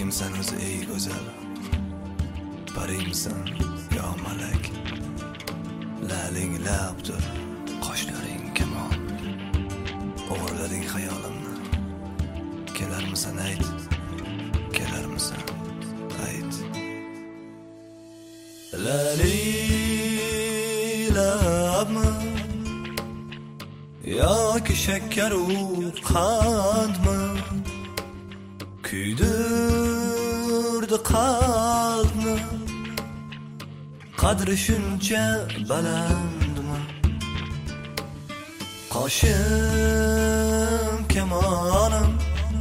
Kimsan o'zi ey go'zal, parimsan yo malak? Laling labdir, qoshlaring kamon, o'g'irlading xayolimni. Kelarmisan ayt, kelarmisan ayt. Lalilabmi yoki shakkar u qandmi? Kuydirdi qalbni, qadri shuncha balandmi? Qoshim kamonim,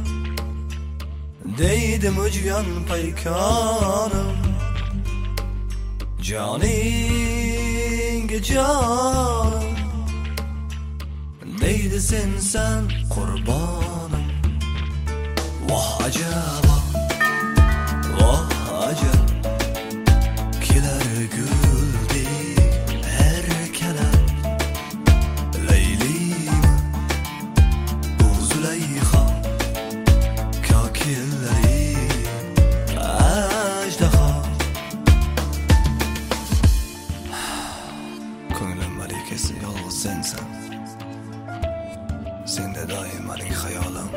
deydi mujgan paykonim. Joningga jonim, deydi sensan qurbonim. Voh ajaba, voh ajab, kelar guldek erkalab. Laylimi bu Zulayho, kokillari ajdaho. Ko'nglim malikasi yolg'iz sensan, senda doim mening xayolim.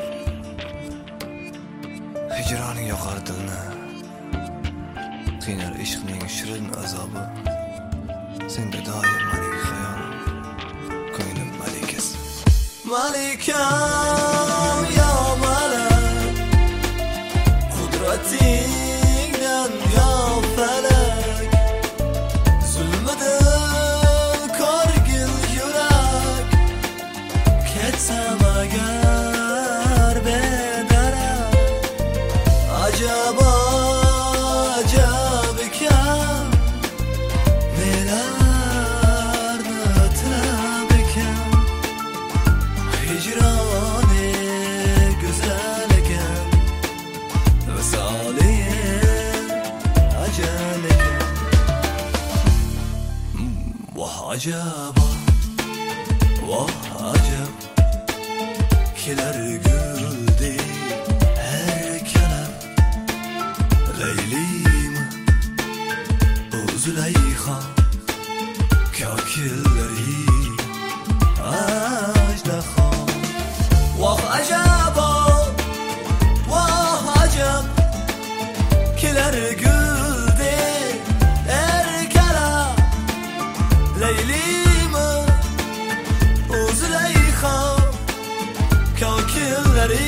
Hijroning yoqar dilni, qiynar ishqning shirin azobi. Senda doim mening xayolim, ko'nglim malikasi. Malikam yo malak, qudratingdan yo falak. Zulmida ko'rgil yurak, ketsam agar bedarak. Ajaba ajab ekan, nelarni tilab ekan. Hijroni go'zal ekan, visoli ajal ekan. Voh ajaba, voh ajab, kelar guldek erkalab. Laylimi bu Zulayho, kokillari ajdaho. Voh ajaba, voh ajab, kelar guldek erkalab. Laylimi bu Zulayho, kokillari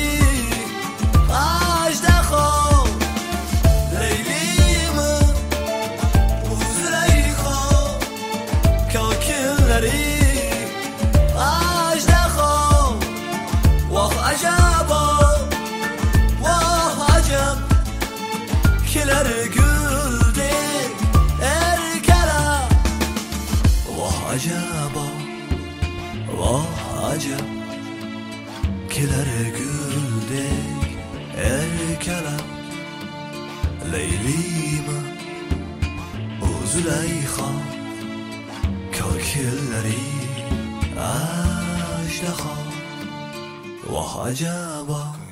ajdaho. Ajdaho, voh ajaba, voh ajab, kelar guldek erkalab. Voh ajaba, voh ajab, kelar guldek erkalab. Laylimi bu Zulayho, kokillari ajdaho. Voh ajaba.